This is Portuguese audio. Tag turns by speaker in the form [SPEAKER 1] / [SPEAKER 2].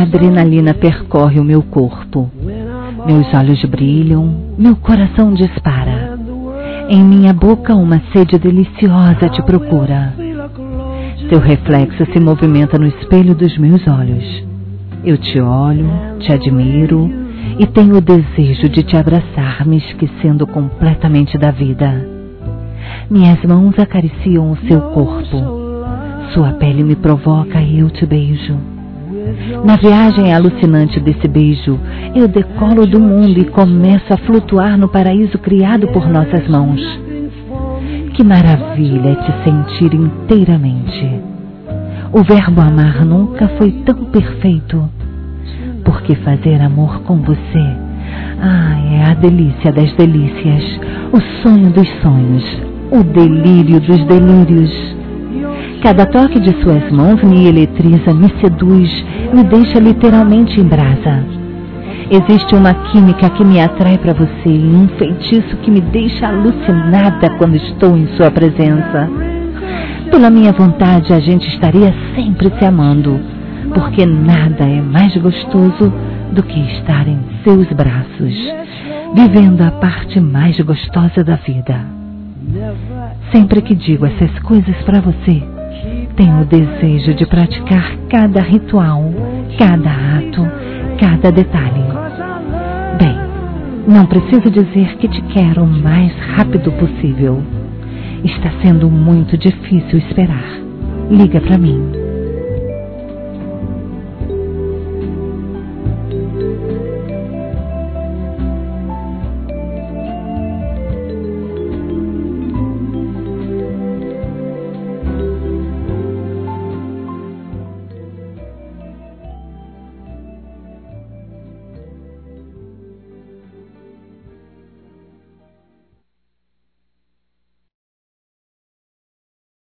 [SPEAKER 1] adrenalina percorre o meu corpo. Meus olhos brilham, meu coração dispara. Em minha boca uma sede deliciosa te procura. Teu reflexo se movimenta no espelho dos meus olhos. Eu te olho, te admiro e tenho o desejo de te abraçar, me esquecendo completamente da vida. Minhas mãos acariciam o seu corpo. Sua pele me provoca e eu te beijo. Na viagem alucinante desse beijo, eu decolo do mundo e começo a flutuar no paraíso criado por nossas mãos. Que maravilha é te sentir inteiramente. O verbo amar nunca foi tão perfeito, porque fazer amor com você, é a delícia das delícias, o sonho dos sonhos, o delírio dos delírios. Cada toque de suas mãos me eletriza, me seduz, me deixa literalmente em brasa. Existe uma química que me atrai para você e um feitiço que me deixa alucinada quando estou em sua presença. Pela minha vontade, a gente estaria sempre se amando, porque nada é mais gostoso do que estar em seus braços, vivendo a parte mais gostosa da vida. Sempre que digo essas coisas para você, tenho o desejo de praticar cada ritual, cada ato, cada detalhe. Bem, não preciso dizer que te quero o mais rápido possível. Está sendo muito difícil esperar. Liga para mim.